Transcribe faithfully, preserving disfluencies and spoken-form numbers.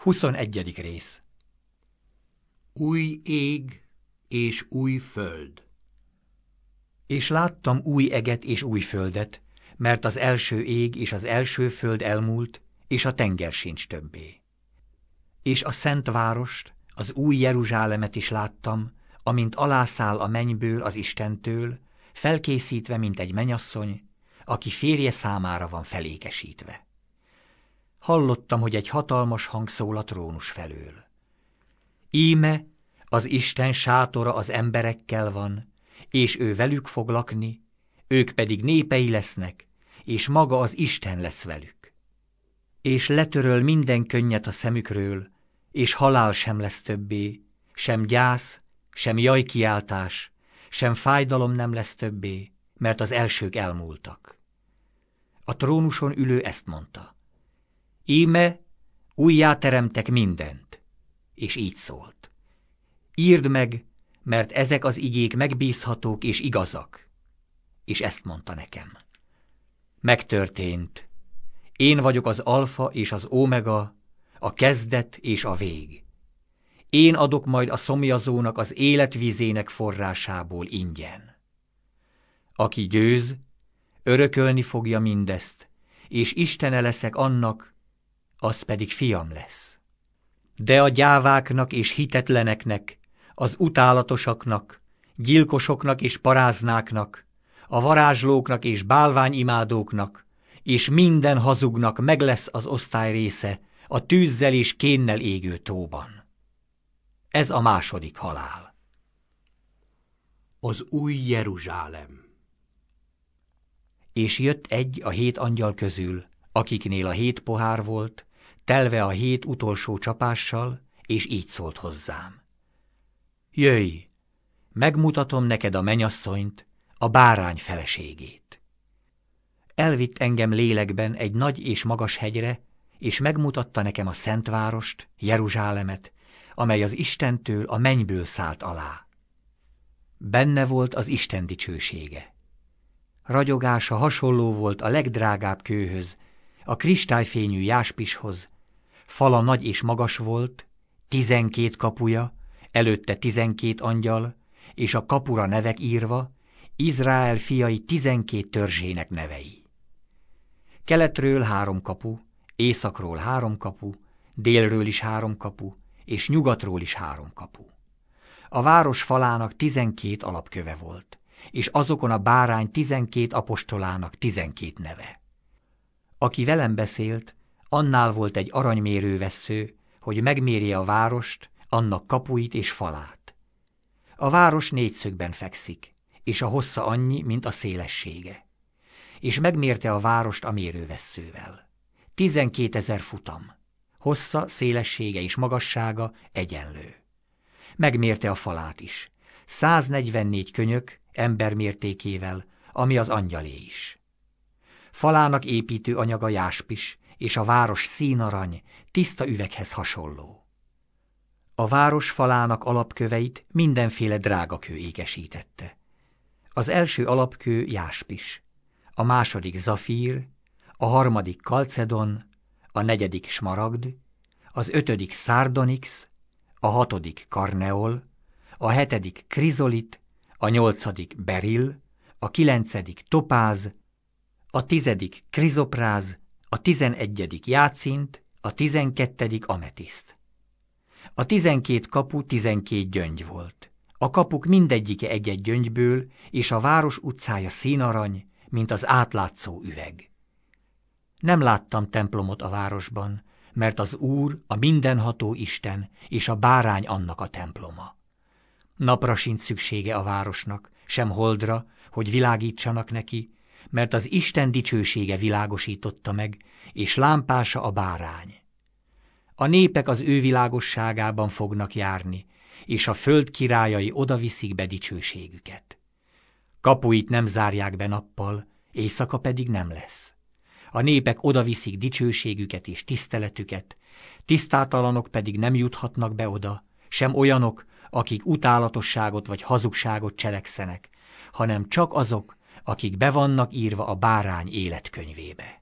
Huszonegyedik rész. Új ég és új föld. És láttam új eget és új földet, mert az első ég és az első föld elmúlt, és a tenger sincs többé. És a szent várost, az új Jeruzsálemet is láttam, amint alászáll a mennyből az Istentől, felkészítve, mint egy menyasszony, aki férje számára van felékesítve. Hallottam, hogy egy hatalmas hang szól a trónus felől. Íme, az Isten sátora az emberekkel van, és ő velük fog lakni, ők pedig népei lesznek, és maga az Isten lesz velük. És letöröl minden könnyet a szemükről, és halál sem lesz többé, sem gyász, sem jajkiáltás, sem fájdalom nem lesz többé, mert az elsők elmúltak. A trónuson ülő ezt mondta. Íme, újjáteremtek mindent, és így szólt. Írd meg, mert ezek az igék megbízhatók és igazak. És ezt mondta nekem. Megtörtént. Én vagyok az alfa és az omega, a kezdet és a vég. Én adok majd a szomjazónak az életvízének forrásából ingyen. Aki győz, örökölni fogja mindezt, és istene leszek annak, az pedig fiam lesz. De a gyáváknak és hitetleneknek, az utálatosaknak, gyilkosoknak és paráznáknak, a varázslóknak és bálványimádóknak, és minden hazugnak meg lesz az osztály része a tűzzel és kénnel égő tóban. Ez a második halál. Az új Jeruzsálem. És jött egy a hét angyal közül, akiknél a hét pohár volt, telve a hét utolsó csapással, és így szólt hozzám. Jöjj, megmutatom neked a mennyasszonyt, a bárány feleségét. Elvitt engem lélekben egy nagy és magas hegyre, és megmutatta nekem a szentvárost, Jeruzsálemet, amely az Istentől a mennyből szállt alá. Benne volt az Isten dicsősége. Ragyogása hasonló volt a legdrágább kőhöz, a kristályfényű jáspishoz, fala nagy és magas volt, tizenkét kapuja, előtte tizenkét angyal, és a kapura nevek írva, Izrael fiai tizenkét törzsének nevei. Keletről három kapu, északról három kapu, délről is három kapu, és nyugatról is három kapu. A város falának tizenkét alapköve volt, és azokon a bárány tizenkét apostolának tizenkét neve. Aki velem beszélt, annál volt egy aranymérővessző, hogy megmérje a várost, annak kapuit és falát. A város négyszögben fekszik, és a hossza annyi, mint a szélessége. És megmérte a várost a mérővesszővel. Tizenkétezer futam, hossza, szélessége és magassága egyenlő. Megmérte a falát is, száznegyvennégy könyök embermértékével, ami az angyalé is. Falának építő anyaga jáspis, és a város színarany, tiszta üveghez hasonló. A város falának alapköveit mindenféle drágakő ékesítette. Az első alapkő jáspis, a második zafír, a harmadik kalcedon, a negyedik smaragd, az ötödik szárdonix, a hatodik karneol, a hetedik krizolit, a nyolcadik beril, a kilencedik topáz, a tizedik krizopráz, a tizenegyedik játszint, a tizenkettedik ametiszt. A tizenkét kapu tizenkét gyöngy volt. A kapuk mindegyike egy-egy gyöngyből, és a város utcája színarany, mint az átlátszó üveg. Nem láttam templomot a városban, mert az Úr, a mindenható Isten, és a bárány annak a temploma. Napra sincs szüksége a városnak, sem holdra, hogy világítsanak neki, mert az Isten dicsősége világosította meg, és lámpása a bárány. A népek az ő világosságában fognak járni, és a föld királyai odaviszik be dicsőségüket. Kapuit nem zárják be nappal, éjszaka pedig nem lesz. A népek odaviszik dicsőségüket és tiszteletüket, tisztátalanok pedig nem juthatnak be oda, sem olyanok, akik utálatosságot vagy hazugságot cselekszenek, hanem csak azok, akik be vannak írva a bárány életkönyvébe.